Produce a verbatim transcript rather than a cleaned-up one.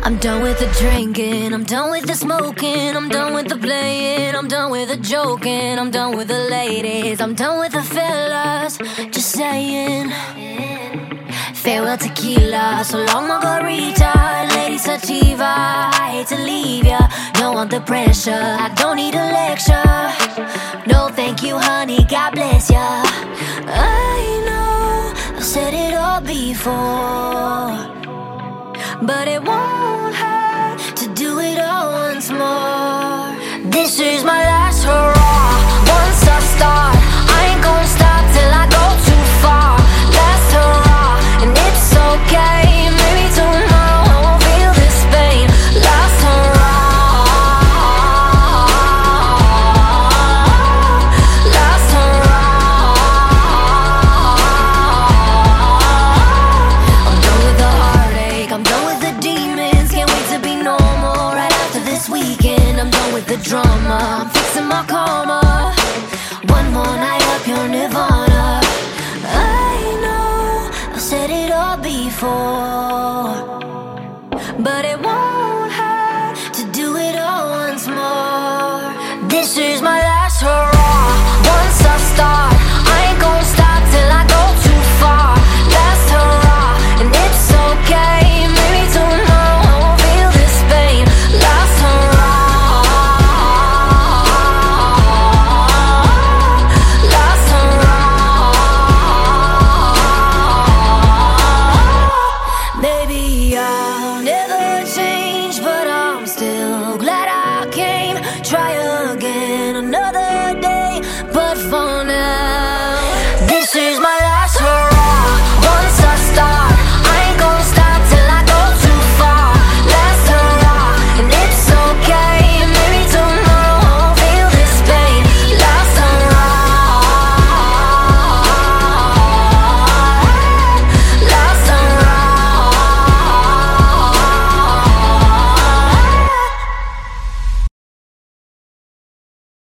I'm done with the drinking, I'm done with the smoking, I'm done with the playing, I'm done with the joking, I'm done with the ladies, I'm done with the fellas, just saying. Farewell tequila, so long margarita, lady sativa, I hate to leave ya, don't want the pressure, I don't need a lecture. No thank you honey, God bless ya. I know, I've said it all before, but it won't hurt to do it all once more. This is my last hurrah. Once I start, I ain't gonna stop till I go too far. Last hurrah, and it's okay. Maybe tomorrow I won't feel this pain. Last hurrah, last hurrah. I'm done with the heartache, I'm done with the demons. Can't wait to be normal right after this weekend. I'm done with the drama, I'm fixing my karma. One more night up your nirvana. I know, I've said it all before, but it won't hurt to do it all once more. This is my